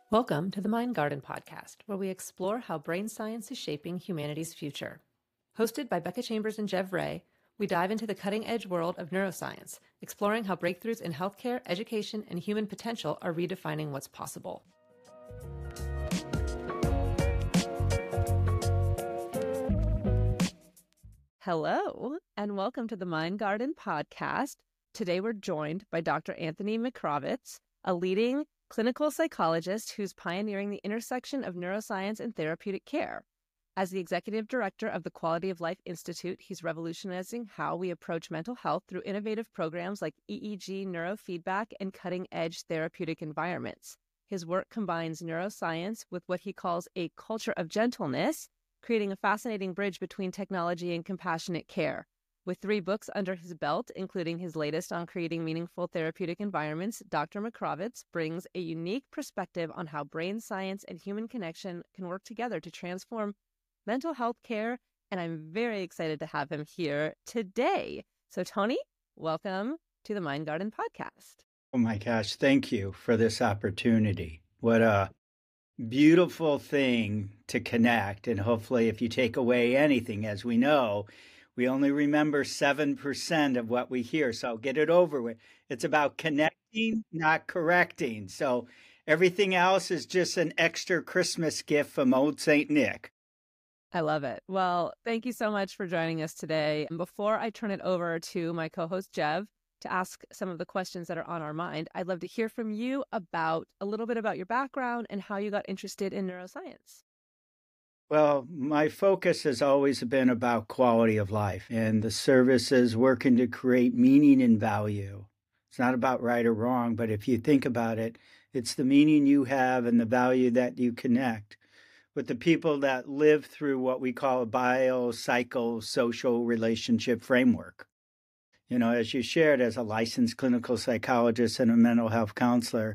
Welcome to the Mind Garden podcast, where we explore how brain science is shaping humanity's future. Hosted by Becca Chambers and Jev Ray, we dive into the cutting-edge world of neuroscience, exploring how breakthroughs in healthcare, education, and human potential are redefining what's possible. Hello, and welcome to the Mind Garden podcast. Today we're joined by Dr. Anthony Machrovitz, a leading clinical psychologist who's pioneering the intersection of neuroscience and therapeutic care. As the executive director of the Quality of Life Institute, he's revolutionizing how we approach mental health through innovative programs like EEG neurofeedback and cutting-edge therapeutic environments. His work combines neuroscience with what he calls a culture of gentleness, creating a fascinating bridge between technology and compassionate care. With 3 books under his belt, including his latest on creating meaningful therapeutic environments, Dr. Machrovitz brings a unique perspective on how brain science and human connection can work together to transform mental health care, and I'm very excited to have him here today. So, Tony, welcome to the Mind Garden podcast. Oh my gosh, thank you for this opportunity. What a beautiful thing to connect. And hopefully, if you take away anything, as we know, we only remember 7% of what we hear. So get it over with. It's about connecting, not correcting. So everything else is just an extra Christmas gift from old St. Nick. I love it. Well, thank you so much for joining us today. Before I turn it over to my co-host, Jev, to ask some of the questions that are on our mind, I'd love to hear from you about a little bit about your background and how you got interested in neuroscience. Well, my focus has always been about quality of life and the services working to create meaning and value. It's not about right or wrong, but if you think about it, it's the meaning you have and the value that you connect with the people that live through what we call a biopsychosocial relationship framework. You know, as you shared, as a licensed clinical psychologist and a mental health counselor,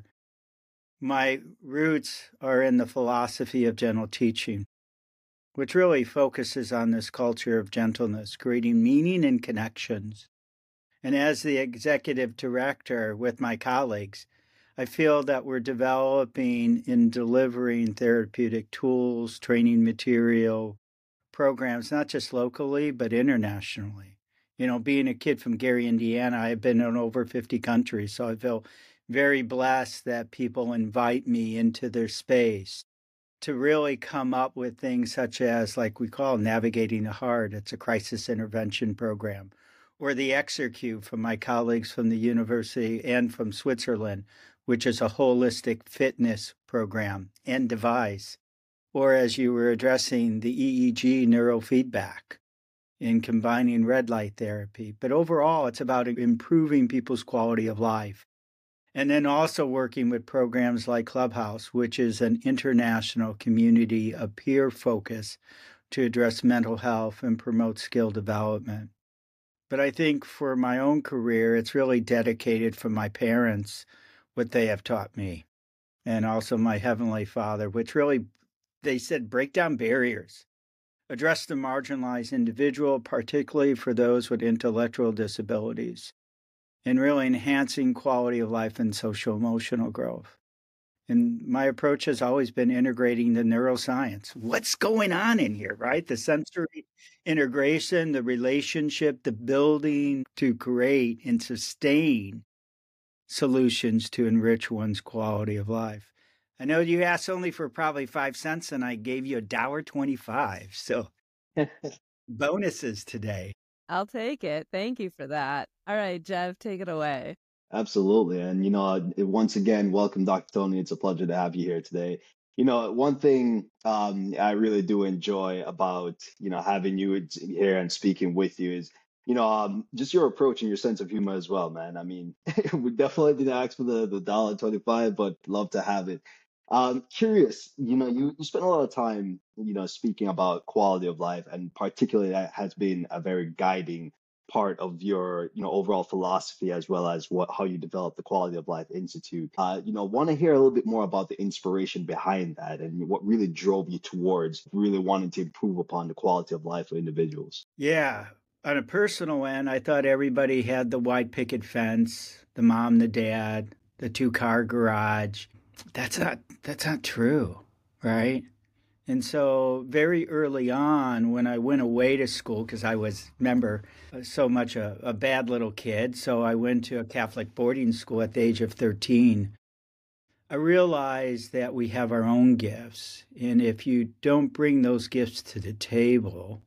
my roots are in the philosophy of gentle teaching, which really focuses on this culture of gentleness, creating meaning and connections. And as the executive director with my colleagues, I feel that we're developing and delivering therapeutic tools, training material, programs, not just locally, but internationally. You know, being a kid from Gary, Indiana, I've been in over 50 countries, so I feel very blessed that people invite me into their space to really come up with things such as, like we call Navigating the Heart. It's a crisis intervention program. Or the Exercube from my colleagues from the university and from Switzerland, which is a holistic fitness program and device. Or as you were addressing, the EEG neurofeedback in combining red light therapy. But overall, it's about improving people's quality of life. And then also working with programs like Clubhouse, which is an international community of peer focus to address mental health and promote skill development. But I think for my own career, it's really dedicated from my parents, what they have taught me, and also my Heavenly Father, which really, they said, break down barriers, address the marginalized individual, particularly for those with intellectual disabilities, and really enhancing quality of life and social emotional growth. And my approach has always been integrating the neuroscience. What's going on in here, right? The sensory integration, the relationship, the building to create and sustain solutions to enrich one's quality of life. I know you asked only for probably 5 cents, and I gave you $1.25. So bonuses today. I'll take it. Thank you for that. All right, Jev, take it away. Absolutely. And, once again, welcome, Dr. Tony. It's a pleasure to have you here today. One thing I really do enjoy about, having you here and speaking with you is, just your approach and your sense of humor as well, man. I mean, we definitely didn't ask for the $1.25, but love to have it. Curious, you spent a lot of time, speaking about quality of life, and particularly that has been a very guiding part of your overall philosophy, as well as how you develop the Quality of Life Institute. Want to hear a little bit more about the inspiration behind that and what really drove you towards really wanting to improve upon the quality of life of individuals. Yeah. On a personal end, I thought everybody had the white picket fence, the mom, the dad, the 2-car garage. that's not true, right? And so very early on, when I went away to school, because I was, remember, so much a bad little kid, so I went to a Catholic boarding school at the age of 13. I realized that we have our own gifts, and if you don't bring those gifts to the table,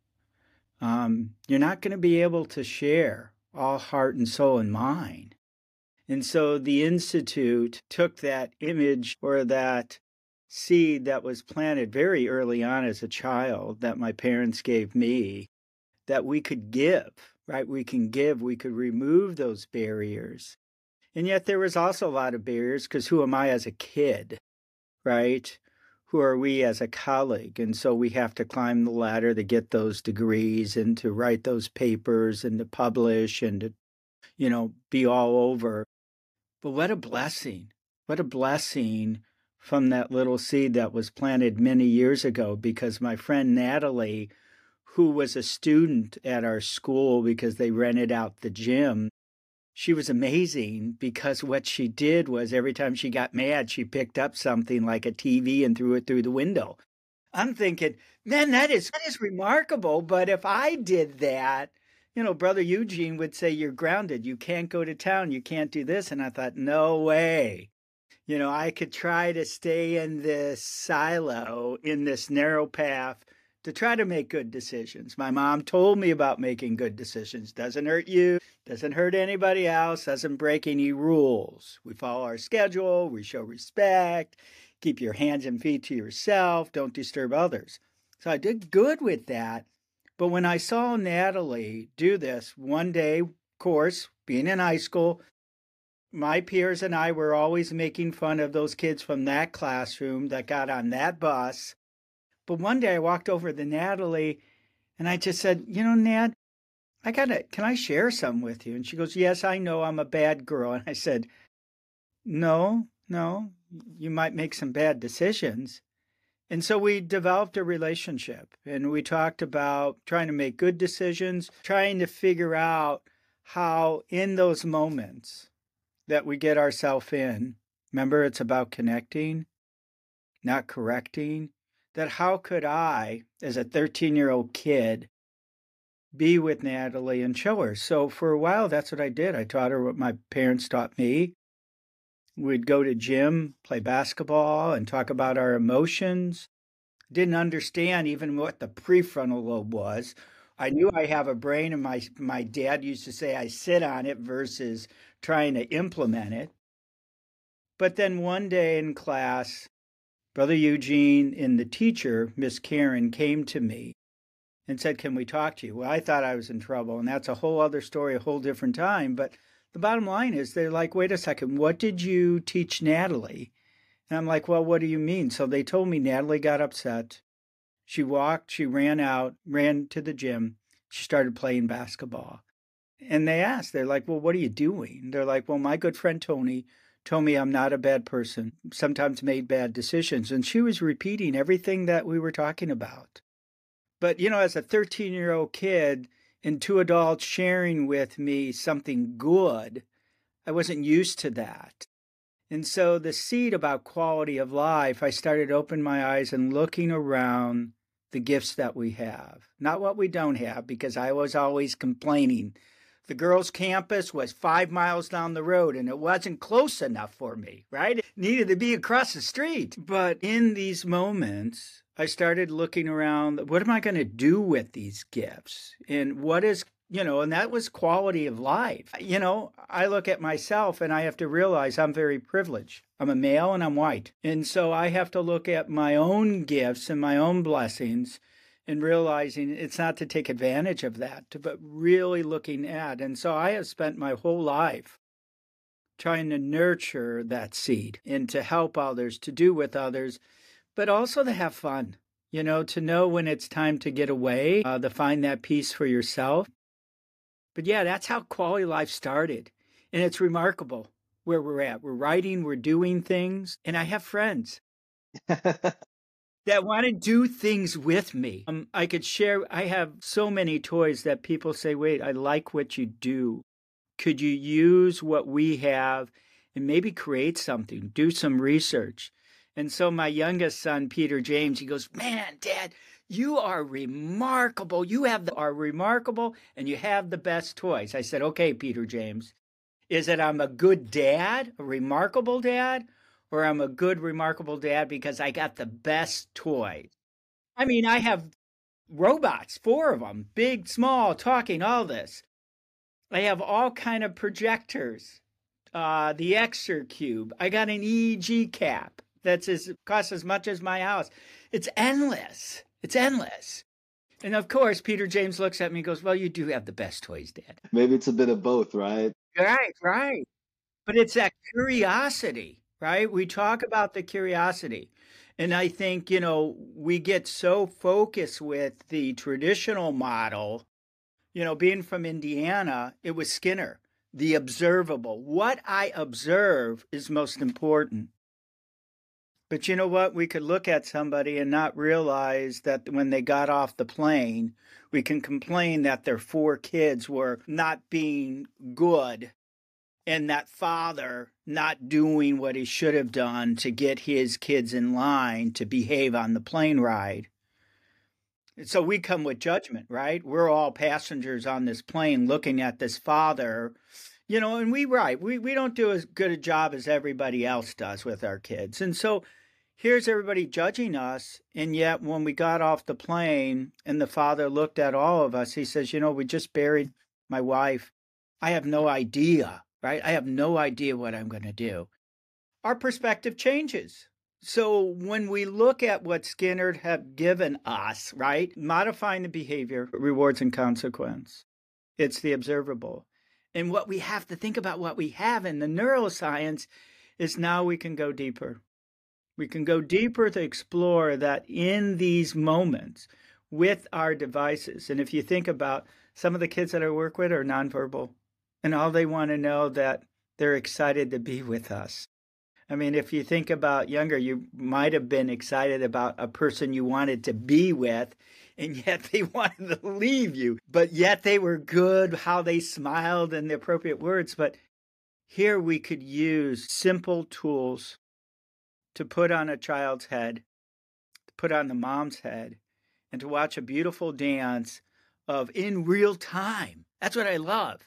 you're not going to be able to share all heart and soul and mind. And so the Institute took that image or that seed that was planted very early on as a child that my parents gave me, that we could give, right? We can give, we could remove those barriers. And yet there was also a lot of barriers, because who am I as a kid, right? Who are we as a colleague? And so we have to climb the ladder to get those degrees and to write those papers and to publish and to, be all over. But what a blessing. What a blessing from that little seed that was planted many years ago, because my friend Natalie, who was a student at our school because they rented out the gym, she was amazing, because what she did was every time she got mad, she picked up something like a TV and threw it through the window. I'm thinking, man, that is remarkable. But if I did that, Brother Eugene would say, you're grounded. You can't go to town. You can't do this. And I thought, no way. I could try to stay in this silo, in this narrow path, to try to make good decisions. My mom told me about making good decisions. Doesn't hurt you, doesn't hurt anybody else, doesn't break any rules. We follow our schedule, we show respect, keep your hands and feet to yourself, don't disturb others. So I did good with that. But when I saw Natalie do this one day, of course, being in high school, my peers and I were always making fun of those kids from that classroom that got on that bus. But one day I walked over to Natalie and I just said, Nat, can I share something with you? And she goes, yes, I know I'm a bad girl. And I said, no, you might make some bad decisions. And so we developed a relationship, and we talked about trying to make good decisions, trying to figure out how in those moments that we get ourselves in, remember, it's about connecting, not correcting, that how could I, as a 13-year-old kid, be with Natalie and show her? So for a while, that's what I did. I taught her what my parents taught me. We'd go to gym, play basketball, and talk about our emotions. Didn't understand even what the prefrontal lobe was. I knew I have a brain, and my dad used to say I sit on it versus trying to implement it. But then one day in class, Brother Eugene and the teacher, Miss Karen, came to me and said, can we talk to you? Well, I thought I was in trouble, and that's a whole other story, a whole different time. But the bottom line is, they're like, wait a second, what did you teach Natalie? And I'm like, well, what do you mean? So they told me Natalie got upset. She walked, she ran out, ran to the gym. She started playing basketball. And they asked, they're like, well, what are you doing? They're like, well, my good friend Tony told me I'm not a bad person, sometimes made bad decisions. And she was repeating everything that we were talking about. But, as a 13-year-old kid and two adults sharing with me something good, I wasn't used to that. And so the seed about quality of life, I started opening my eyes and looking around the gifts that we have, not what we don't have, because I was always complaining. The girls' campus was 5 miles down the road, and it wasn't close enough for me, right? It needed to be across the street. But in these moments, I started looking around, what am I going to do with these gifts? And what is, and that was quality of life. I look at myself and I have to realize I'm very privileged. I'm a male and I'm white. And so I have to look at my own gifts and my own blessings and realizing it's not to take advantage of that, but really looking at. And so I have spent my whole life trying to nurture that seed and to help others, to do with others, but also to have fun, to know when it's time to get away, to find that peace for yourself. But yeah, that's how quality life started. And it's remarkable where we're at. We're writing, we're doing things, and I have friends that want to do things with me. I could share, I have so many toys that people say, wait, I like what you do. Could you use what we have and maybe create something, do some research. And so my youngest son, Peter James, he goes, man, Dad, you are remarkable. You are remarkable, and you have the best toys. I said, okay, Peter James, is it I'm a good dad, a remarkable dad, or I'm a good, remarkable dad because I got the best toys? I mean, I have robots, 4 of them, big, small, talking, all this. I have all kind of projectors, the Exercube. I got an EEG cap costs as much as my house. It's endless. It's endless. And of course, Peter James looks at me and goes, well, you do have the best toys, Dad. Maybe it's a bit of both, right? Right. But it's that curiosity, right? We talk about the curiosity. And I think, we get so focused with the traditional model. Being from Indiana, it was Skinner, the observable. What I observe is most important. But you know what? We could look at somebody and not realize that when they got off the plane, we can complain that their 4 kids were not being good and that father not doing what he should have done to get his kids in line to behave on the plane ride. So we come with judgment, right? We're all passengers on this plane looking at this father, and we don't do as good a job as everybody else does with our kids. And so here's everybody judging us. And yet when we got off the plane and the father looked at all of us, he says, we just buried my wife. I have no idea, right? I have no idea what I'm going to do. Our perspective changes. So when we look at what Skinner have given us, right, modifying the behavior, rewards and consequence, it's the observable. And what we have to think about, what we have in the neuroscience, is now we can go deeper. We can go deeper to explore that in these moments with our devices. And if you think about some of the kids that I work with are nonverbal, and all they want to know that they're excited to be with us. I mean, if you think about younger, you might have been excited about a person you wanted to be with, and yet they wanted to leave you. But yet they were good, how they smiled and the appropriate words. But here we could use simple tools to put on a child's head, to put on the mom's head, and to watch a beautiful dance of in real time. That's what I love.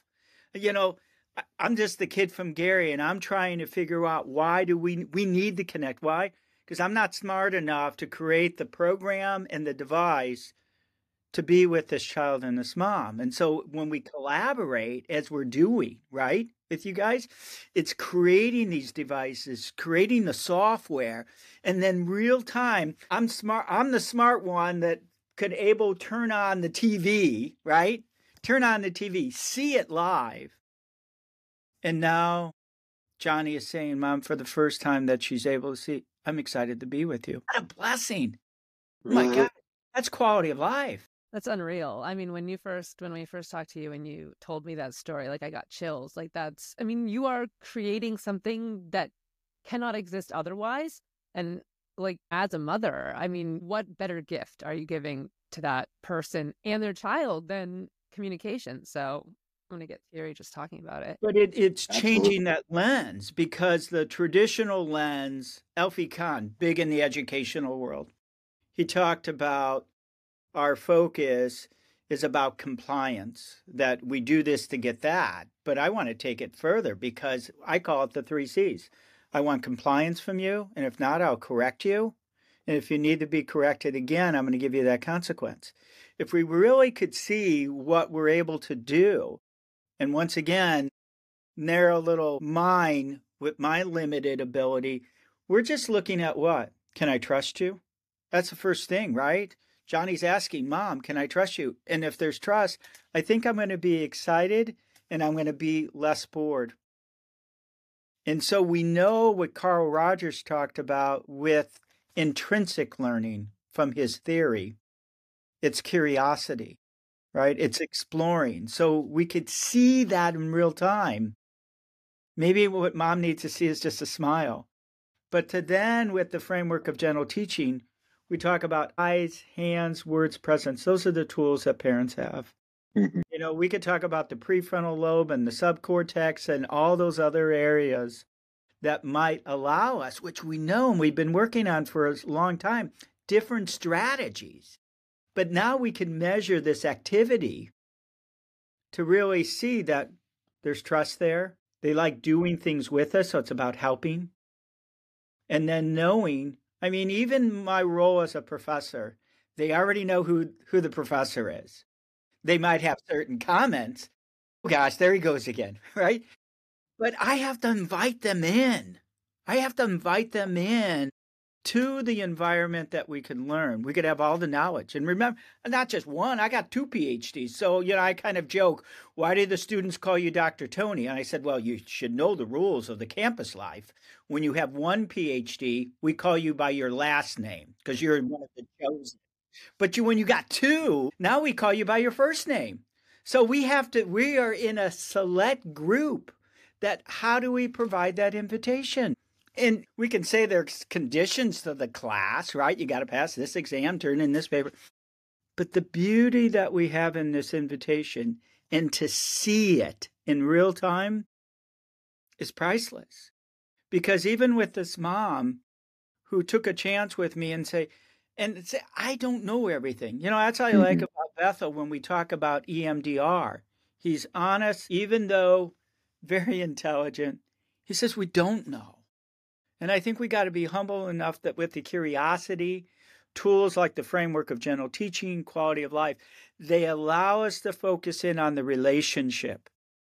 I'm just the kid from Gary, and I'm trying to figure out why do we need to connect. Why? Because I'm not smart enough to create the program and the device to be with this child and this mom. And so when we collaborate, as we're doing, right, with you guys, it's creating these devices, creating the software, and then real time. I'm smart. I'm the smart one that could turn on the TV, right? Turn on the TV, see it live. And now Johnny is saying, Mom, for the first time that she's able to see, I'm excited to be with you. What a blessing. Really? Oh my God, that's quality of life. That's unreal. I mean, when we first talked to you and you told me that story, I got chills. You are creating something that cannot exist otherwise. And as a mother, what better gift are you giving to that person and their child than communication? So I'm going to get teary just talking about it. But it's changing that lens, because the traditional lens, Alfie Kahn, big in the educational world, he talked about our focus is about compliance, that we do this to get that. But I want to take it further, because I call it the 3 C's. I want compliance from you, and if not, I'll correct you. And if you need to be corrected again, I'm going to give you that consequence. If we really could see what we're able to do, and once again, narrow little mind with my limited ability, we're just looking at what? Can I trust you? That's the first thing, right? Johnny's asking, Mom, can I trust you? And if there's trust, I think I'm going to be excited and I'm going to be less bored. And so we know what Carl Rogers talked about with intrinsic learning from his theory. It's curiosity, right? It's exploring. So we could see that in real time. Maybe what Mom needs to see is just a smile. But to then, with the framework of gentle teaching, we talk about eyes, hands, words, presence. Those are the tools that parents have. Mhm. We could talk about the prefrontal lobe and the subcortex and all those other areas. that might allow us, which we know and we've been working on for a long time, different strategies. But now we can measure this activity to really see that there's trust there. They like doing things with us, so it's about helping. And then knowing, I mean, even my role as a professor, they already know who the professor is. They might have certain comments. Oh gosh, there he goes again, right? But I have to invite them in. I have to invite them in to the environment that we can learn. We could have all the knowledge. And remember, not just one, I got 2 PhDs. So, I kind of joke, why do the students call you Dr. Tony? And I said, well, you should know the rules of the campus life. When you have 1 PhD, we call you by your last name because you're one of the chosen. But when you got 2, now we call you by your first name. So we are in a select group that how do we provide that invitation? And we can say there's conditions to the class, right? You got to pass this exam, turn in this paper. But the beauty that we have in this invitation and to see it in real time is priceless. Because even with this mom who took a chance with me and say, I don't know everything. That's what I like about Bethel when we talk about EMDR. He's honest, even though very intelligent. He says, we don't know. And I think we got to be humble enough that with the curiosity, tools like the framework of general teaching, quality of life, they allow us to focus in on the relationship.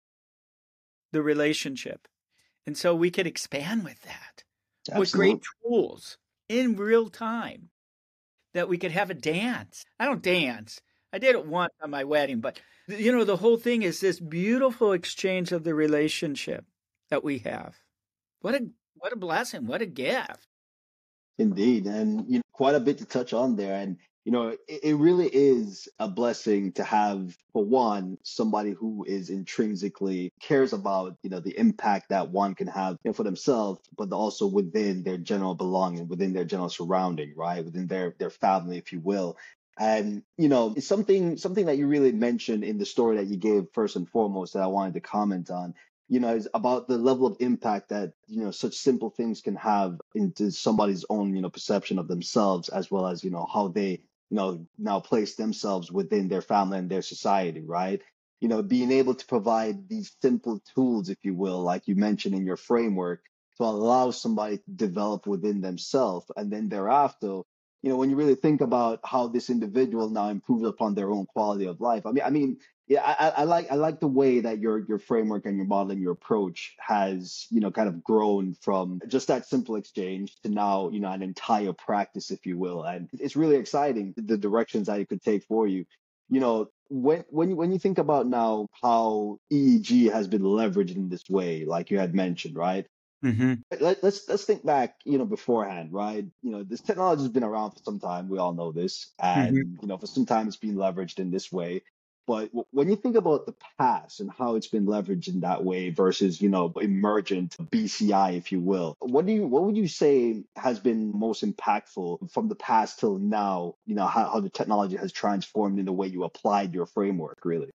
And so we can expand with that. Absolutely. With great tools in real time. That we could have a dance. I don't dance. I did it once on my wedding, but the whole thing is this beautiful exchange of the relationship that we have. What a blessing. What a gift. Indeed. And quite a bit to touch on there. And it really is a blessing to have, for one, somebody who is intrinsically cares about, the impact that one can have for themselves, but also within their general belonging, within their general surrounding, right? Within their family, if you will. And, it's something that you really mentioned in the story that you gave first and foremost that I wanted to comment on, is about the level of impact that, such simple things can have into somebody's own, perception of themselves, as well as, how they, now place themselves within their family and their society, right? Being able to provide these simple tools, if you will, like you mentioned in your framework, to allow somebody to develop within themselves. And then thereafter, when you really think about how this individual now improves upon their own quality of life. Yeah, I like the way that your framework and your model and your approach has, kind of grown from just that simple exchange to now, an entire practice, if you will. And it's really exciting, the directions that it could take for you. When you think about now how EEG has been leveraged in this way, like you had mentioned, right? Mm-hmm. Let's think back, beforehand, right? This technology has been around for some time. We all know this, and for some time it's been leveraged in this way. But when you think about the past and how it's been leveraged in that way versus, emergent BCI, if you will, what would you say has been most impactful from the past till now? How the technology has transformed in the way you applied your framework, really.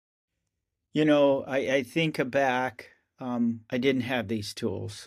I think back, I didn't have these tools.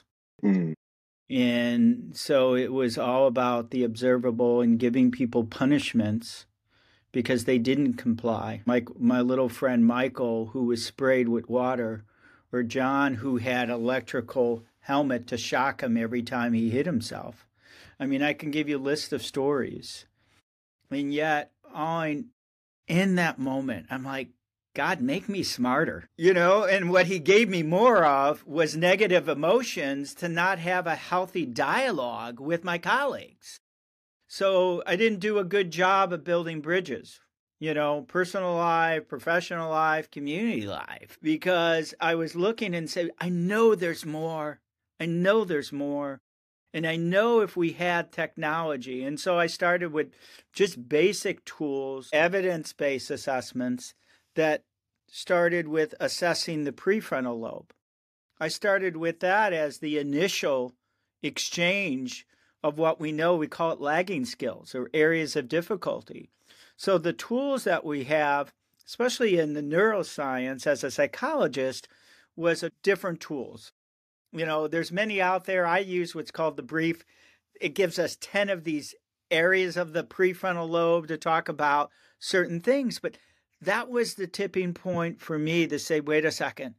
And so it was all about the observable and giving people punishments because they didn't comply. My little friend Michael, who was sprayed with water, or John, who had electrical helmet to shock him every time he hit himself. I can give you a list of stories. And yet, in that moment, I'm like, God, make me smarter, and what he gave me more of was negative emotions to not have a healthy dialogue with my colleagues. So I didn't do a good job of building bridges, personal life, professional life, community life, because I was looking and saying, I know there's more. And I know if we had technology. And so I started with just basic tools, evidence-based assessments that started with assessing the prefrontal lobe. I started with that as the initial exchange of what we know. We call it lagging skills or areas of difficulty. So the tools that we have, especially in the neuroscience as a psychologist, was different tools. There's many out there. I use what's called the brief. It gives us 10 of these areas of the prefrontal lobe to talk about certain things. But that was the tipping point for me to say, wait a second.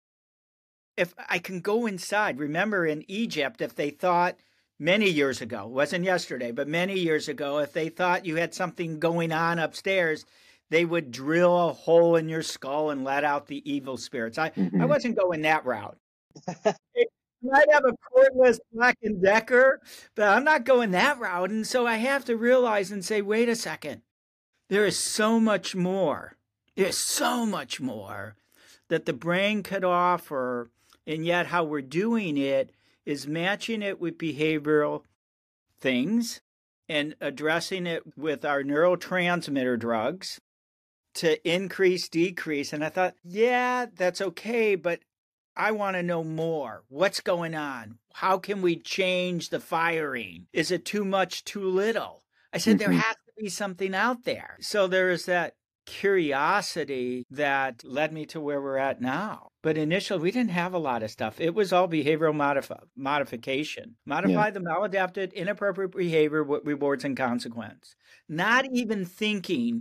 If I can go inside, remember in Egypt, if they thought many years ago, it wasn't yesterday, but many years ago, if they thought you had something going on upstairs, they would drill a hole in your skull and let out the evil spirits. I wasn't going that route. It might have a cordless Black & Decker, but I'm not going that route. And so I have to realize and say, wait a second. There is so much more. There's so much more that the brain could offer, and yet how we're doing it is matching it with behavioral things and addressing it with our neurotransmitter drugs to increase, decrease. And I thought, yeah, that's okay, but I want to know more. What's going on? How can we change the firing? Is it too much, too little? I said, there has to be something out there. So there is that curiosity that led me to where we're at now. But initially, we didn't have a lot of stuff. It was all behavioral modification. Modify the maladaptive, inappropriate behavior with rewards and consequence. Not even thinking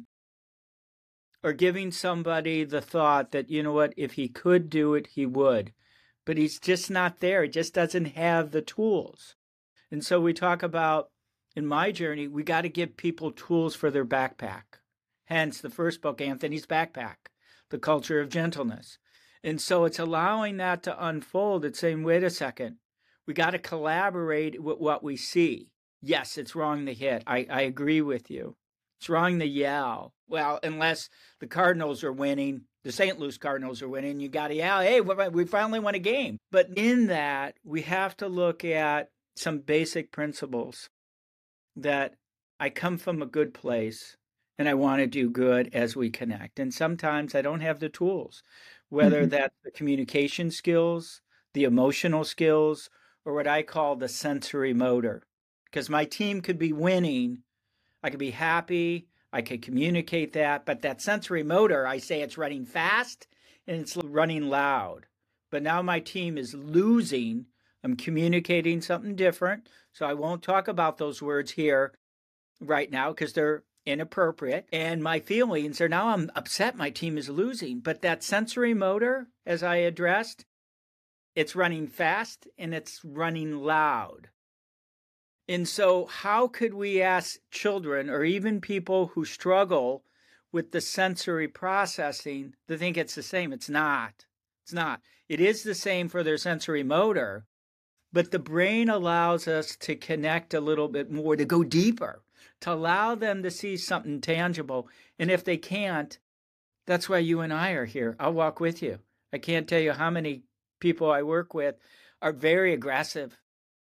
or giving somebody the thought that, you know what, if he could do it, he would. But he's just not there. He just doesn't have the tools. And so we talk about, in my journey, we got to give people tools for their backpack. Hence the first book, Anthony's Backpack, The Culture of Gentleness. And so it's allowing that to unfold. It's saying, wait a second, we got to collaborate with what we see. Yes, it's wrong to hit. I agree with you. It's wrong to yell. Well, unless the Cardinals are winning, the St. Louis Cardinals are winning, you got to yell, hey, we finally won a game. But in that, we have to look at some basic principles that I come from a good place and I want to do good as we connect. And sometimes I don't have the tools, whether that's the communication skills, the emotional skills, or what I call the sensory motor. Because my team could be winning, I could be happy, I could communicate that, but that sensory motor, I say it's running fast and it's running loud. But now my team is losing. I'm communicating something different. So I won't talk about those words here right now because they're inappropriate. And my feelings are now I'm upset my team is losing. But that sensory motor, as I addressed, it's running fast and it's running loud. And so how could we ask children or even people who struggle with the sensory processing to think it's the same? It's not. It's not. It is the same for their sensory motor, but the brain allows us to connect a little bit more, to go deeper, to allow them to see something tangible. And if they can't, that's why you and I are here. I'll walk with you. I can't tell you how many people I work with are very aggressive.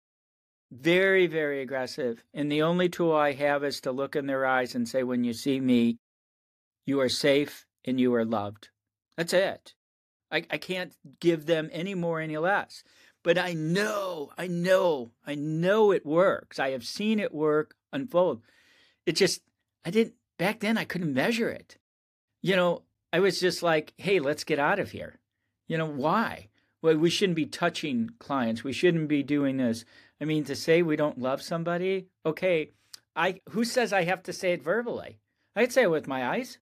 Very, very aggressive. And the only tool I have is to look in their eyes and say, when you see me, you are safe and you are loved. That's it. I can't give them any more, any less. But I know it works. I have seen it work unfold. It just, back then I couldn't measure it. I was just like, hey, let's get out of here. Why? Well, we shouldn't be touching clients. We shouldn't be doing this. I mean, to say we don't love somebody, okay, who says I have to say it verbally? I could say it with my eyes.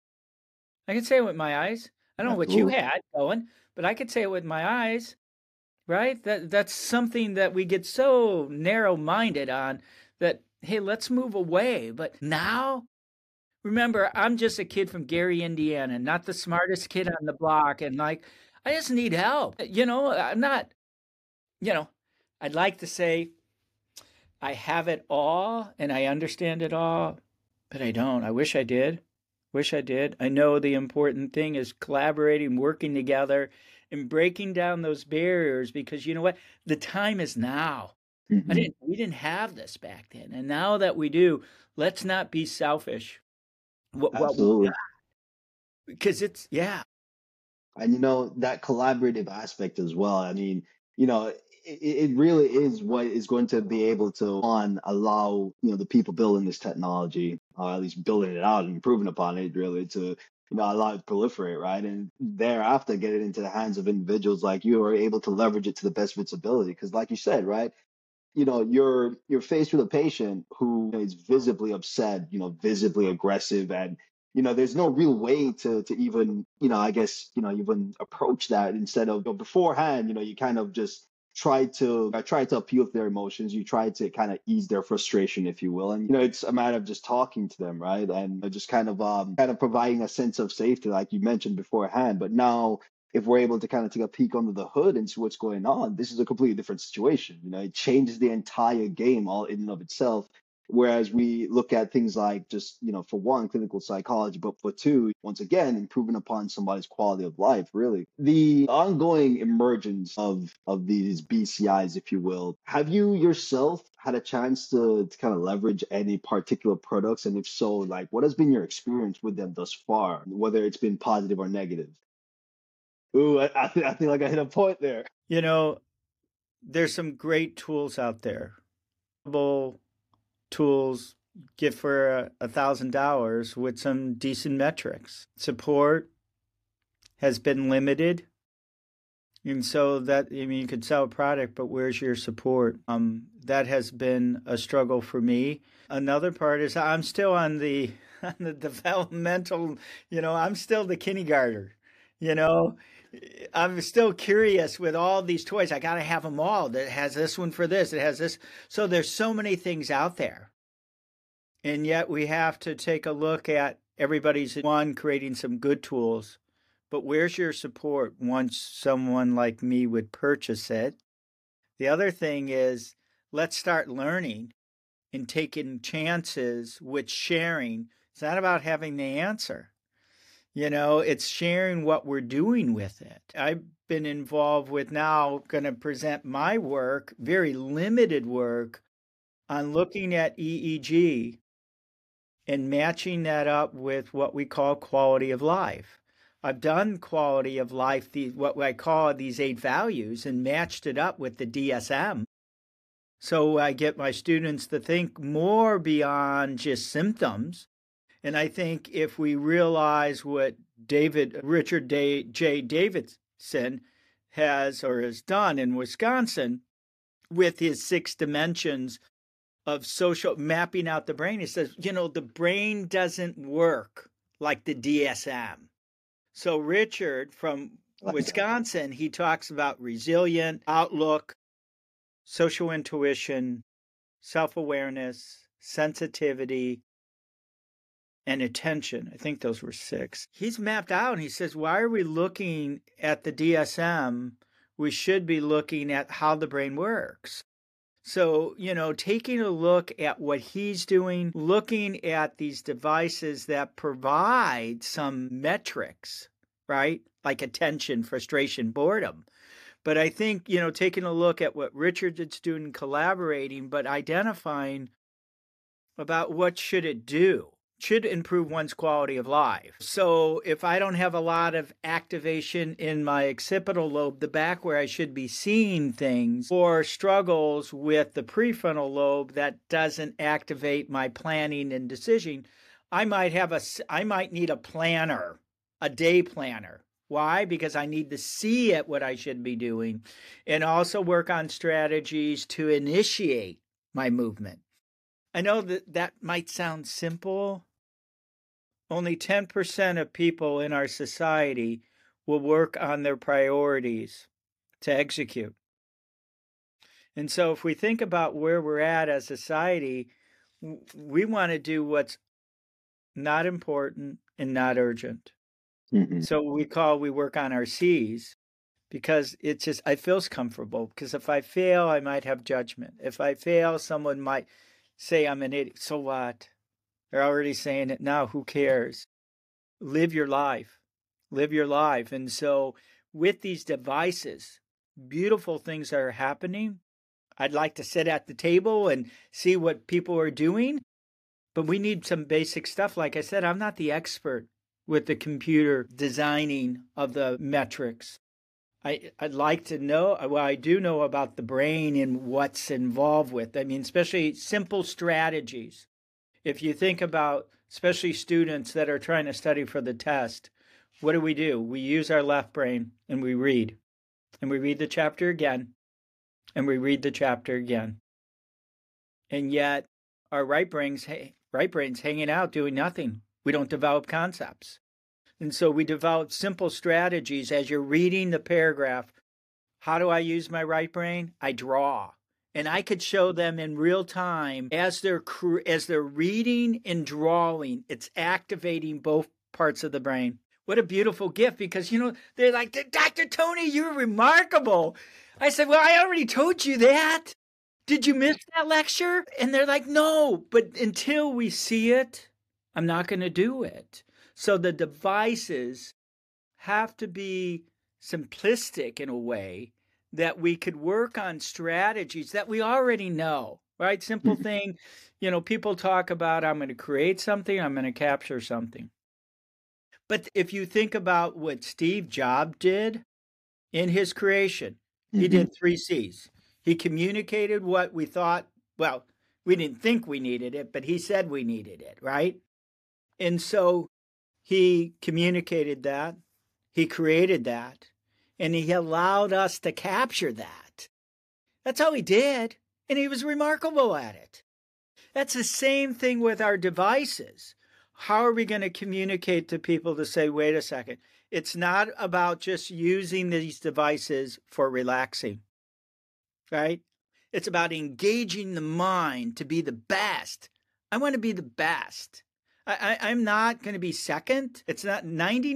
I don't know what you had going, but I could say it with my eyes, right? That's something that we get so narrow-minded on that, hey, let's move away. But now, remember, I'm just a kid from Gary, Indiana, not the smartest kid on the block. And I just need help. I'm not, I'd like to say I have it all and I understand it all, but I don't. I wish I did. I know the important thing is collaborating, working together, and breaking down those barriers because you know what? The time is now. We didn't have this back then. And now that we do, let's not be selfish. Absolutely. Because it's, yeah. And, that collaborative aspect as well. I mean, it really is what is going to be able to allow the people building this technology, or at least building it out and improving upon it, really to allow it to proliferate, right? And thereafter get it into the hands of individuals like you who are able to leverage it to the best of its ability. Because like you said, right, you're faced with a patient who is visibly upset, visibly aggressive, and there's no real way to even I guess even approach that. Instead of beforehand, you kind of just try to appeal to their emotions. You try to kind of ease their frustration, if you will, and it's a matter of just talking to them, right, and just kind of providing a sense of safety, like you mentioned beforehand. But now, if we're able to kind of take a peek under the hood and see what's going on, this is a completely different situation. It changes the entire game all in and of itself. Whereas we look at things like just, for one, clinical psychology, but for two, once again, improving upon somebody's quality of life, really. The ongoing emergence of these BCIs, if you will, have you yourself had a chance to kind of leverage any particular products? And if so, like, what has been your experience with them thus far, whether it's been positive or negative? Ooh, I think like I hit a point there. There's some great tools out there. Tools get for $1,000 with some decent metrics. Support has been limited. And so you could sell a product, but where's your support? That has been a struggle for me. Another part is I'm still on the developmental, I'm still the kindergartner, I'm still curious with all these toys. I got to have them all. That has this one for this. It has this. So there's so many things out there. And yet we have to take a look at everybody's creating some good tools. But where's your support once someone like me would purchase it? The other thing is, let's start learning and taking chances with sharing. It's not about having the answer. It's sharing what we're doing with it. I've been involved with now, going to present my work, very limited work, on looking at EEG and matching that up with what we call quality of life. I've done quality of life, what I call these 8 values, and matched it up with the DSM. So I get my students to think more beyond just symptoms. And I think if we realize what Richard J. Davidson has done in Wisconsin with his 6 dimensions of social mapping out the brain, he says, the brain doesn't work like the DSM. So Richard from Wisconsin, he talks about resilient outlook, social intuition, self-awareness, sensitivity, and attention. I think those were 6. He's mapped out and he says, why are we looking at the DSM? We should be looking at how the brain works. So, taking a look at what he's doing, looking at these devices that provide some metrics, right? Like attention, frustration, boredom. But I think, taking a look at what Richard is doing, collaborating, but identifying about what should it do. Should improve one's quality of life. So if I don't have a lot of activation in my occipital lobe, the back where I should be seeing things, or struggles with the prefrontal lobe that doesn't activate my planning and decision, I might need a planner, a day planner. Why? Because I need to see at what I should be doing and also work on strategies to initiate my movement. I know that might sound simple. Only 10% of people in our society will work on their priorities to execute. And so if we think about where we're at as a society, we want to do what's not important and not urgent. Mm-hmm. So we work on our C's, because it feels comfortable. Because if I fail, I might have judgment. If I fail, someone might say I'm an idiot. So what? They're already saying it now. Who cares? Live your life. Live your life. And so with these devices, beautiful things are happening. I'd like to sit at the table and see what people are doing. But we need some basic stuff. Like I said, I'm not the expert with the computer designing of the metrics. I'd like to know, well, I do know about the brain and what's involved with. I mean, especially simple strategies. If you think about especially students that are trying to study for the test, what do? We use our left brain and we read. And we read the chapter again. And we read the chapter again. And yet our right brain's hanging out doing nothing. We don't develop concepts. And so we develop simple strategies as you're reading the paragraph. How do I use my right brain? I draw. And I could show them in real time as they're reading and drawing, it's activating both parts of the brain. What a beautiful gift, because, they're like, Dr. Tony, you're remarkable. I said, well, I already told you that. Did you miss that lecture? And they're like, no, but until we see it, I'm not going to do it. So the devices have to be simplistic in a way that we could work on strategies that we already know, right? Simple thing, people talk about, I'm going to create something, I'm going to capture something. But if you think about what Steve Jobs did in his creation, he did 3 C's. He communicated what we thought, well, we didn't think we needed it, but he said we needed it, right? And so he communicated that, he created that, and he allowed us to capture that. That's all he did, and he was remarkable at it. That's the same thing with our devices. How are we going to communicate to people to say, wait a second, it's not about just using these devices for relaxing, right? It's about engaging the mind to be the best. I want to be the best. I'm not going to be second. It's not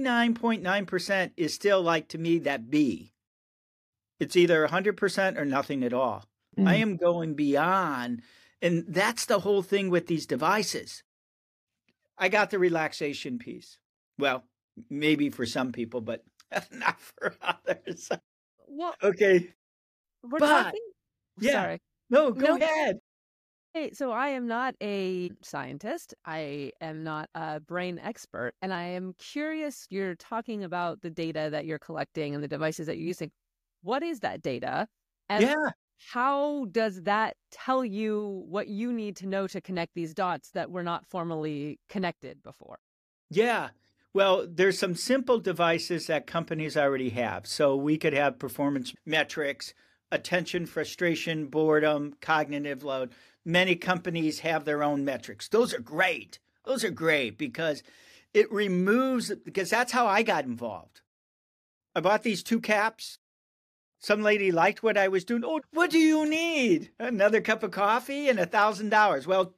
99.9% is still like, to me, that B. It's either 100% or nothing at all. I am going beyond. And that's the whole thing with these devices. I got the relaxation piece. Well, maybe for some people, but not for others. Well, okay. We're But, talking. yeah. Sorry. No, go ahead. Hey, so I am not a scientist. I am not a brain expert. And I am curious, you're talking about the data that you're collecting and the devices that you're using. What is that data? And how does that tell you what you need to know to connect these dots that were not formally connected before? Yeah. Well, there's some simple devices that companies already have. So we could have performance metrics, attention, frustration, boredom, cognitive load. Many companies have their own metrics. Those are great. Those are great because it removes, because that's how I got involved. I bought these 2 caps. Some lady liked what I was doing. Oh, what do you need? Another cup of coffee and $1,000. Well,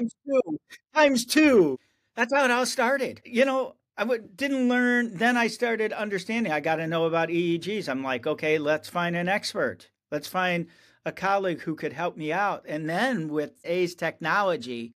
times two. That's how it all started. I didn't learn. Then I started understanding. I got to know about EEGs. I'm like, okay, let's find an expert. Let's find a colleague who could help me out. And then with today's technology,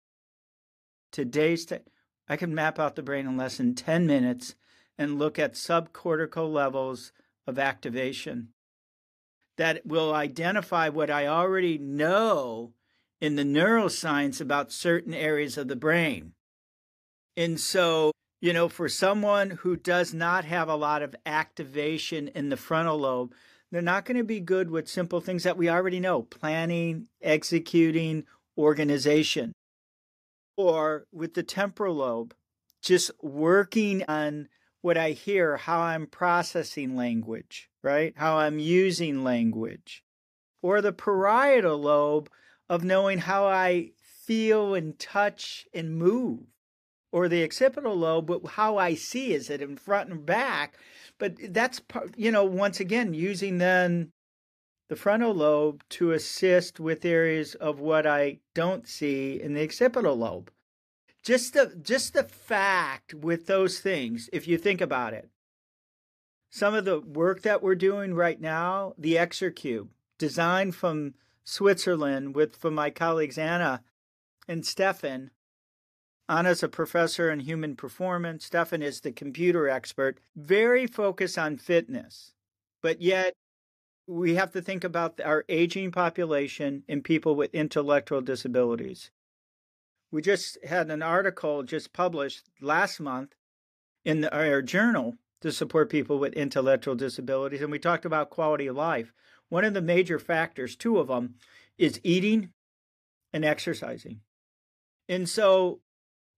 I can map out the brain in less than 10 minutes and look at subcortical levels of activation that will identify what I already know in the neuroscience about certain areas of the brain. And so, for someone who does not have a lot of activation in the frontal lobe, they're not going to be good with simple things that we already know: planning, executing, organization. Or with the temporal lobe, just working on what I hear, how I'm processing language, right? How I'm using language. Or the parietal lobe of knowing how I feel and touch and move. Or the occipital lobe, how I see, is it in front and back? But that's, once again, using then the frontal lobe to assist with areas of what I don't see in the occipital lobe. Just the fact with those things, if you think about it, some of the work that we're doing right now, the ExerCube, designed from Switzerland from my colleagues Anna and Stefan. Anna's a professor in human performance. Stefan is the computer expert, very focused on fitness. But yet we have to think about our aging population and people with intellectual disabilities. We just had an article just published last month in our journal to support people with intellectual disabilities, and we talked about quality of life. One of the major factors, 2 of them, is eating and exercising. And so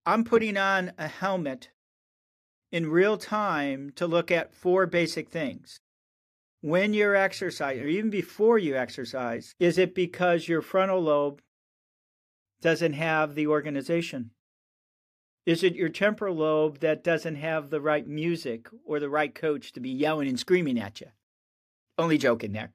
I'm putting on a helmet in real time to look at 4 basic things. When you're exercising, or even before you exercise, is it because your frontal lobe doesn't have the organization? Is it your temporal lobe that doesn't have the right music or the right coach to be yelling and screaming at you? Only joking there.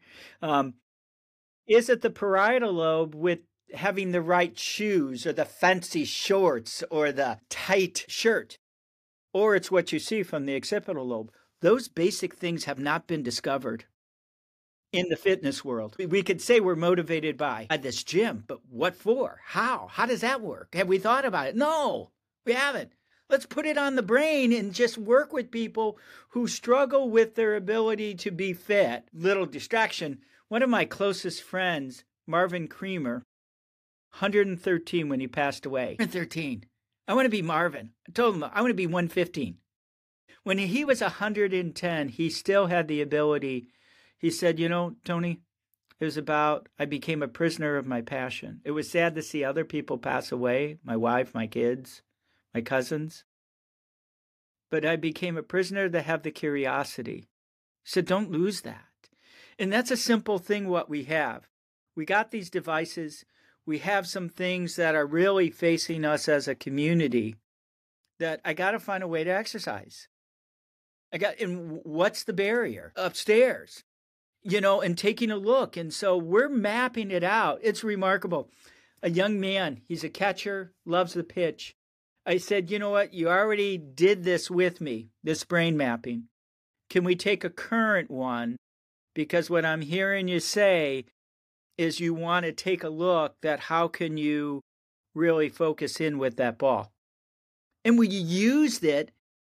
Is it the parietal lobe with having the right shoes or the fancy shorts or the tight shirt? Or it's what you see from the occipital lobe. Those basic things have not been discovered in the fitness world. We could say we're motivated by this gym, but what for? How? How does that work? Have we thought about it? No, we haven't. Let's put it on the brain and just work with people who struggle with their ability to be fit. Little distraction. One of my closest friends, Marvin Creamer, 113 when he passed away. 113. I want to be Marvin. I told him I want to be 115. When he was 110, he still had the ability. He said, Tony, it was about I became a prisoner of my passion. It was sad to see other people pass away, my wife, my kids, my cousins. But I became a prisoner to have the curiosity. He said, don't lose that. And that's a simple thing what we have. We got these devices. We have some things that are really facing us as a community that I got to find a way to exercise. And what's the barrier? Upstairs, and taking a look. And so we're mapping it out. It's remarkable. A young man, he's a catcher, loves the pitch. I said, you know what? You already did this with me, this brain mapping. Can we take a current one? Because what I'm hearing you say is you want to take a look at how can you really focus in with that ball. And we used it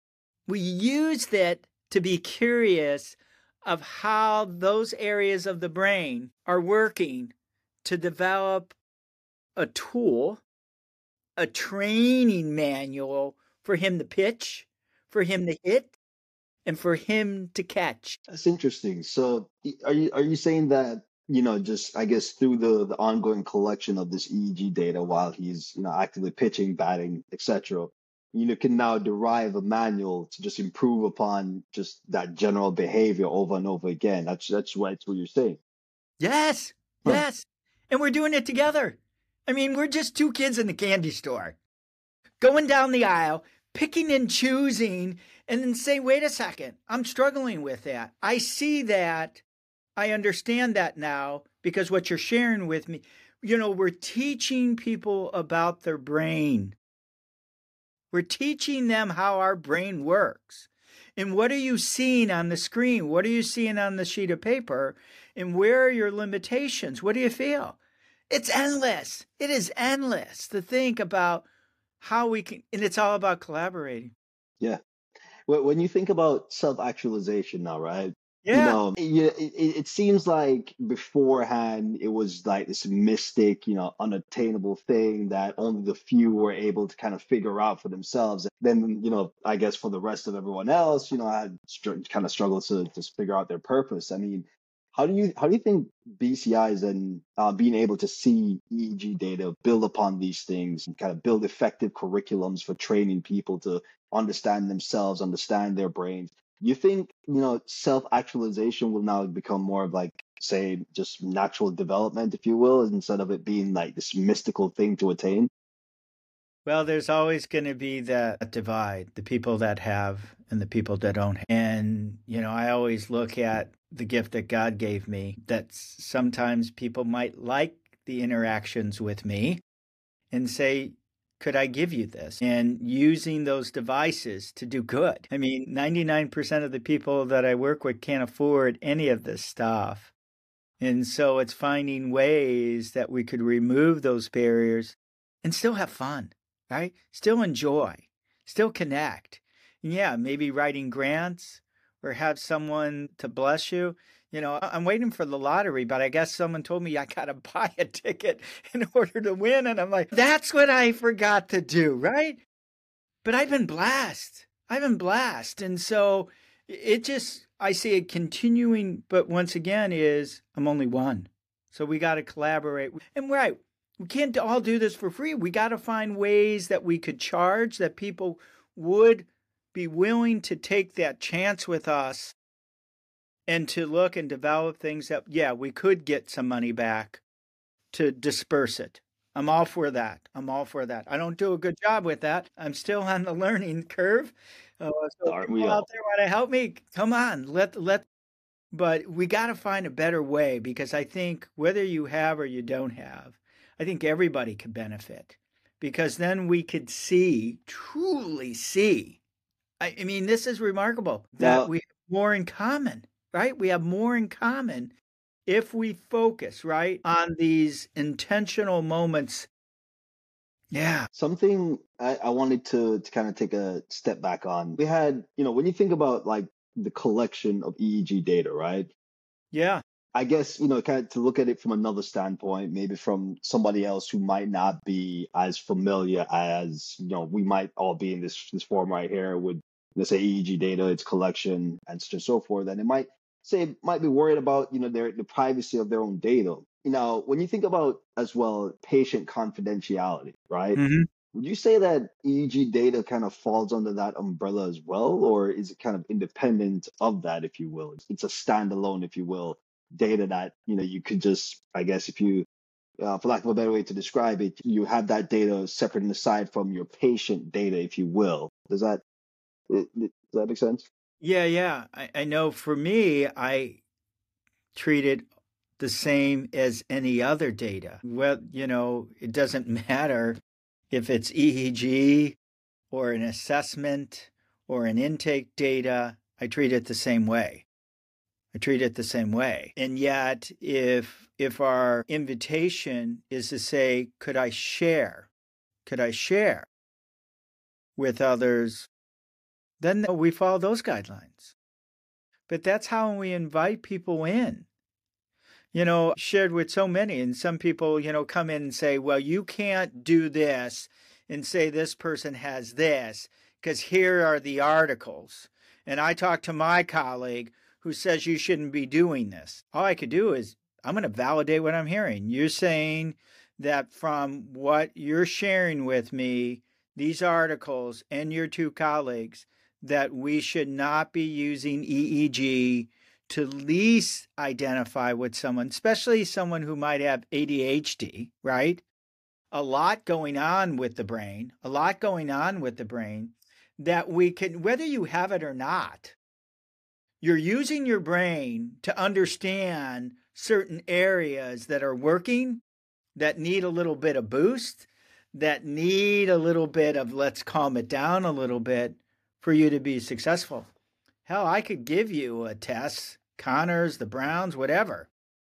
to be curious of how those areas of the brain are working to develop a tool, a training manual for him to pitch, for him to hit, and for him to catch. That's interesting. So are you saying that, just I guess through the ongoing collection of this EEG data while he's, actively pitching, batting, etc., can now derive a manual to just improve upon just that general behavior over and over again. That's what you're saying. Yes. Huh. Yes. And we're doing it together. I mean, we're just 2 kids in the candy store going down the aisle, picking and choosing, and then say, wait a second, I'm struggling with that. I see that. I understand that now because what you're sharing with me, we're teaching people about their brain. We're teaching them how our brain works. And what are you seeing on the screen? What are you seeing on the sheet of paper? And where are your limitations? What do you feel? It's endless. It is endless to think about how we can, and it's all about collaborating. Yeah. When you think about self-actualization now, right? Yeah. It seems like beforehand it was like this mystic, unattainable thing that only the few were able to kind of figure out for themselves. Then, I guess for the rest of everyone else, had kind of struggled to just figure out their purpose. I mean, how do you think BCIs and being able to see EEG data build upon these things and kind of build effective curriculums for training people to understand themselves, understand their brains? You think, self-actualization will now become more of like, say, just natural development, if you will, instead of it being like this mystical thing to attain? Well, there's always going to be that divide, the people that have and the people that don't. And, I always look at the gift that God gave me, that sometimes people might like the interactions with me and say, could I give you this? And using those devices to do good. I mean, 99% of the people that I work with can't afford any of this stuff. And so it's finding ways that we could remove those barriers and still have fun, right? Still enjoy, still connect. And yeah, maybe writing grants or have someone to bless you. I'm waiting for the lottery, but I guess someone told me I got to buy a ticket in order to win. And I'm like, that's what I forgot to do, right? But I've been blessed. And so I see it continuing. But once again I'm only one. So we got to collaborate. And right, We can't all do this for free. We got to find ways that we could charge, that people would be willing to take that chance with us and to look and develop things that, yeah, we could get some money back to disperse it. I'm all for that. I'm all for that. I don't do a good job with that. I'm still on the learning curve. So Aren't we people all? out there want to help me, come on, but we got to find a better way, because I think whether you have or you don't have, I think everybody could benefit, because then we could truly see. I mean, this is remarkable that Now, we have more in common, right? We have more in common if we focus, right, on these intentional moments. Yeah. something I wanted to kind of take a step back on. We had, when you think about like the collection of EEG data, right? Yeah. I guess, kind of to look at it from another standpoint, maybe from somebody else who might not be as familiar as, we might all be in this forum right here with, let's say, EEG data, its collection, and so on and so forth. And it might be worried about, the privacy of their own data. When you think about as well patient confidentiality, right? Hmm. Would you say that EEG data kind of falls under that umbrella as well, or is it kind of independent of that, if you will? It's a standalone, if you will, data that you could just, I guess, if you for lack of a better way to describe it, you have that data separate and aside from your patient data, if you will. Does that make sense? Yeah. I know for me, I treat it the same as any other data. Well, it doesn't matter if it's EEG or an assessment or an intake data. I treat it the same way. And yet, if our invitation is to say, could I share with others, then we follow those guidelines. But that's how we invite people in. Shared with so many, and some people, come in and say, well, you can't do this and say this person has this, because here are the articles. And I talked to my colleague who says you shouldn't be doing this. All I could do is, I'm going to validate what I'm hearing. You're saying that from what you're sharing with me, these articles and your two colleagues, that we should not be using EEG to least identify with someone, especially someone who might have ADHD, right? A lot going on with the brain, that we can, whether you have it or not, you're using your brain to understand certain areas that are working, that need a little bit of boost, that need a little bit of let's calm it down a little bit for you to be successful. Hell, I could give you a test, Connors, the Browns, whatever,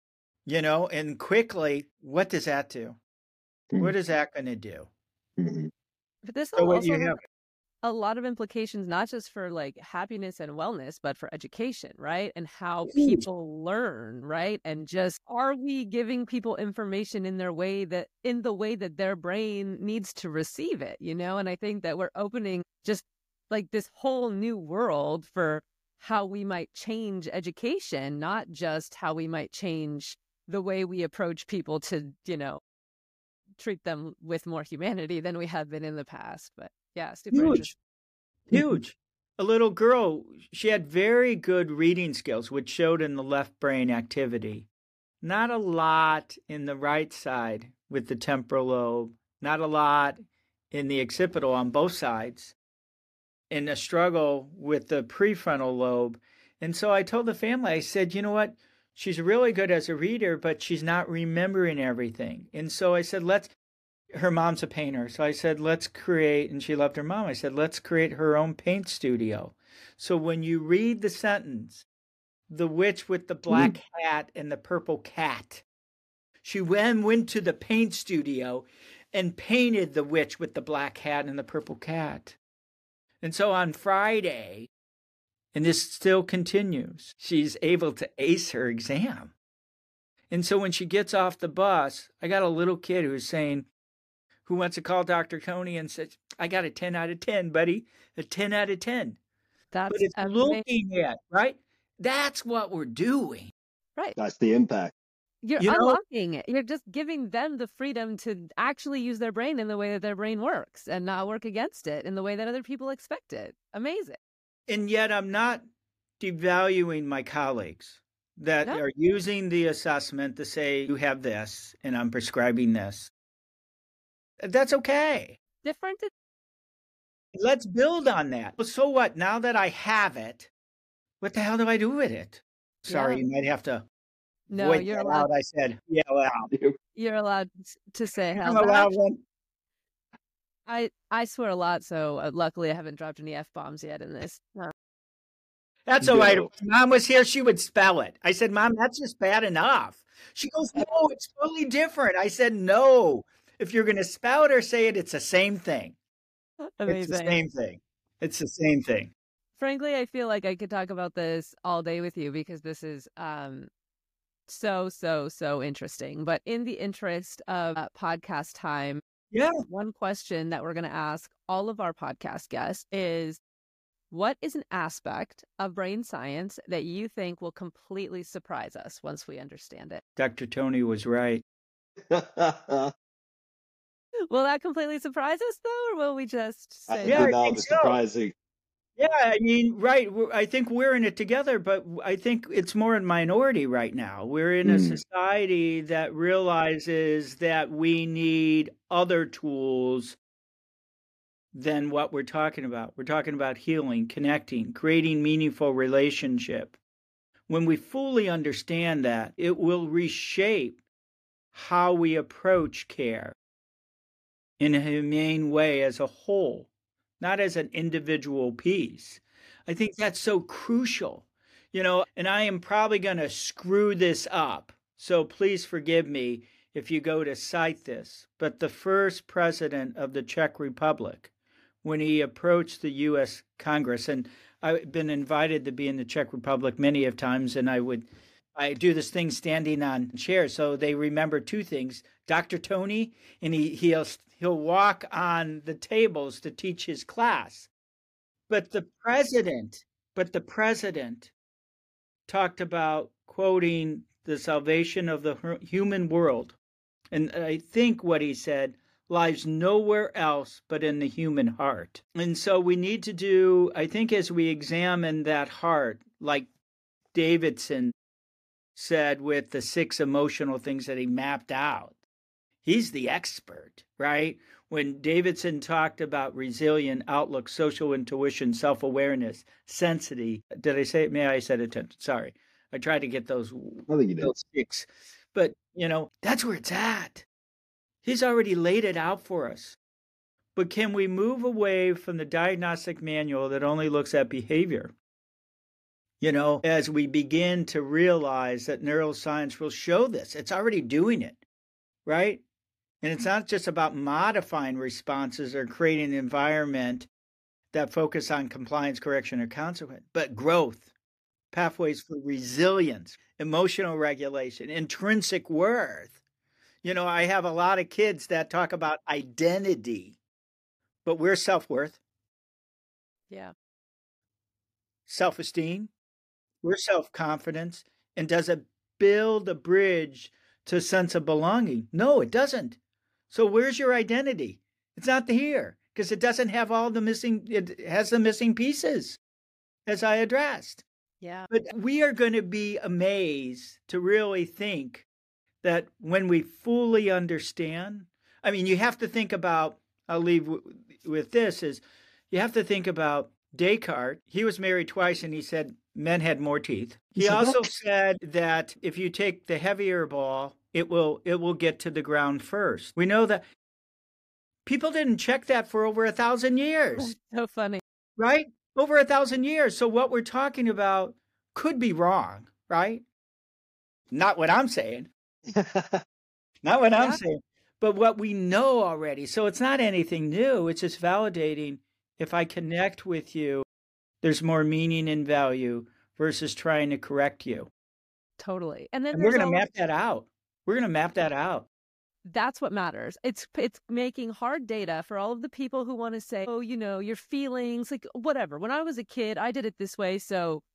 and quickly, what does that do? What is that going to do? Mm-hmm. But this So will what also you have have, a lot of implications, not just for like happiness and wellness, but for education, right? And how people learn, right? And just, are we giving people information in the way that their brain needs to receive it, And I think that we're opening just like this whole new world for how we might change education, not just how we might change the way we approach people to, treat them with more humanity than we have been in the past. But yeah, super interesting. huge. A little girl, she had very good reading skills, which showed in the left brain activity. Not a lot in the right side with the temporal lobe, not a lot in the occipital on both sides, and a struggle with the prefrontal lobe. And so I told the family, I said, you know what? She's really good as a reader, but she's not remembering everything. And so I said, her mom's a painter. So I said, let's create, and she loved her mom. I said, let's create her own paint studio. So when you read the sentence, the witch with the black hat and the purple cat, she went to the paint studio and painted the witch with the black hat and the purple cat. And so on Friday, and this still continues, she's able to ace her exam. And so when she gets off the bus, I got a little kid who wants to call Dr. Coney and says, I got a 10 out of 10, buddy, a 10 out of 10. That's but it's amazing. looking at, right? That's what we're doing. Right. That's the impact. You're You know, unlocking it. You're just giving them the freedom to actually use their brain in the way that their brain works and not work against it in the way that other people expect it. Amazing. and yet I'm not devaluing my colleagues that No, are using the assessment to say, you have this and I'm prescribing this. That's okay. different. Let's build on that. Well, so what? Now that I have it, what the hell do I do with it? Sorry, Yeah. you might have to No, voice that out. I said, yeah, well, you're allowed to say I'm hell. a That loud actually, one. I swear a lot, so luckily I haven't dropped any F-bombs yet in this. That's all right. Ditto. If Mom was here, she would spell it. I said, Mom, that's just bad enough. She goes, no, it's totally different. I said, no. If you're going to spell it or say it, it's the same thing. It's the Amazing. same thing. It's the same thing. Frankly, I feel like I could talk about this all day with you because this is so interesting. But in the interest of podcast time, Yeah. one question that we're going to ask all of our podcast guests is, what is an aspect of brain science that you think will completely surprise us once we understand it? Dr. Tony was right. Will that completely surprise us, though, or will we just say, Yeah, I That'll think be so. surprising. Yeah, I mean, right. I think we're in it together, but I think it's more in minority right now. We're in a society that realizes that we need other tools than what we're talking about. We're talking about healing, connecting, creating meaningful relationship. When we fully understand that, it will reshape how we approach care in a humane way as a whole, not as an individual piece. I think that's so crucial, and I am probably going to screw this up. So please forgive me if you go to cite this. But the first president of the Czech Republic, when he approached the U.S. Congress, and I've been invited to be in the Czech Republic many of times, and I do this thing standing on chairs, so they remember two things: Dr. Tony, and he'll walk on the tables to teach his class. But the president talked about quoting the salvation of the human world, and I think what he said lies nowhere else but in the human heart. And so we need to do, I think, as we examine that heart, like Davidson said with the 6 emotional things that he mapped out. He's the expert, right? When Davidson talked about resilient outlook, social intuition, self-awareness, sensity. Did I say it? May I said it? Sorry. I tried to get those 6. But, that's where it's at. He's already laid it out for us. But can we move away from the diagnostic manual that only looks at behavior? As we begin to realize that neuroscience will show this, it's already doing it, right? And it's not just about modifying responses or creating an environment that focus on compliance, correction, or consequence, but growth, pathways for resilience, emotional regulation, intrinsic worth. I have a lot of kids that talk about identity, but we're self-worth. Yeah. Self-esteem. We're self-confidence. And does it build a bridge to a sense of belonging? No, it doesn't. So where's your identity? It's not here because it doesn't have it has the missing pieces, as I addressed. Yeah. But we are going to be amazed to really think that when we fully understand, I mean, you have to think about, I'll leave with this, is you have to think about Descartes. He was married twice and he said men had more teeth. He also said that if you take the heavier ball, it will get to the ground first. We know that people didn't check that for over 1,000 years. So funny. Right? Over 1,000 years. So what we're talking about could be wrong, right? Not what I'm saying. Not what I'm saying. But what we know already. So it's not anything new. It's just validating. If I connect with you, there's more meaning and value versus trying to correct you. Totally. And then we're going to map that out. We're going to map that out. That's what matters. It's making hard data for all of the people who want to say, oh, your feelings, like whatever. When I was a kid, I did it this way, so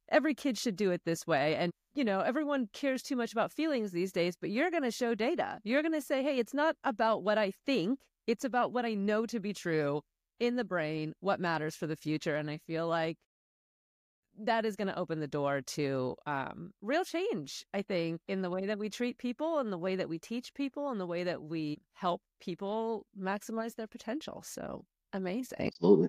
every kid should do it this way. And, everyone cares too much about feelings these days, but you're going to show data. You're going to say, hey, it's not about what I think. It's about what I know to be true in the brain, what matters for the future. And I feel like that is going to open the door to real change, I think, in the way that we treat people and the way that we teach people and the way that we help people maximize their potential. So amazing. Absolutely.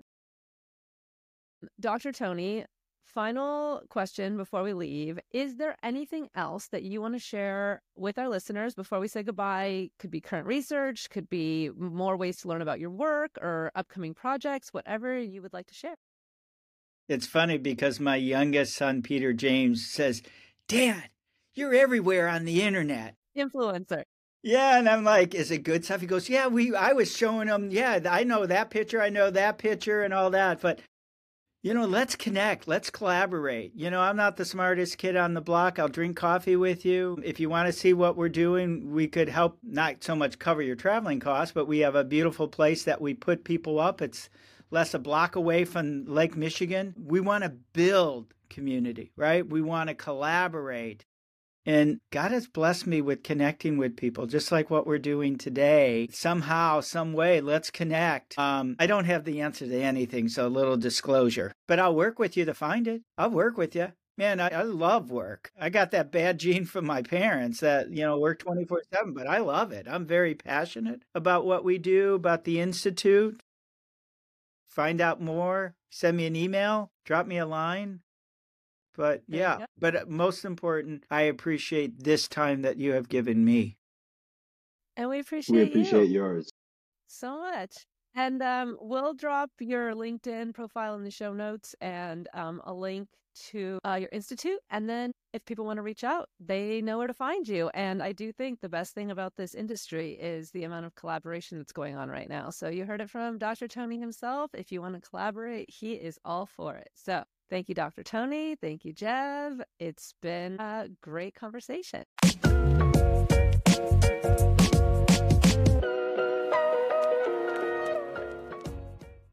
Dr. Tony, final question before we leave. Is there anything else that you want to share with our listeners before we say goodbye? Could be current research, could be more ways to learn about your work or upcoming projects, whatever you would like to share. It's funny because my youngest son, Peter James, says, Dad, you're everywhere on the internet. Influencer. Yeah, and I'm like, is it good stuff? He goes, yeah, I was showing him, yeah, I know that picture, and all that. But, let's connect, let's collaborate. I'm not the smartest kid on the block. I'll drink coffee with you. If you want to see what we're doing, we could help not so much cover your traveling costs, but we have a beautiful place that we put people up. It's less a block away from Lake Michigan. We want to build community, right? We want to collaborate. And God has blessed me with connecting with people, just like what we're doing today. Somehow, some way, let's connect. I don't have the answer to anything, so a little disclosure. But I'll work with you to find it. I'll work with you. Man, I love work. I got that bad gene from my parents that, work 24/7, but I love it. I'm very passionate about what we do, about the Institute. Find out more, send me an email, drop me a line. But yeah, but most important, I appreciate this time that you have given me. And we appreciate yours so much. And we'll drop your LinkedIn profile in the show notes and a link to your institute. And then if people want to reach out, they know where to find you. And I do think the best thing about this industry is the amount of collaboration that's going on right now. So you heard it from Dr. Tony himself. If you want to collaborate, he is all for it. So thank you, Dr. Tony. Thank you, Jev. It's been a great conversation.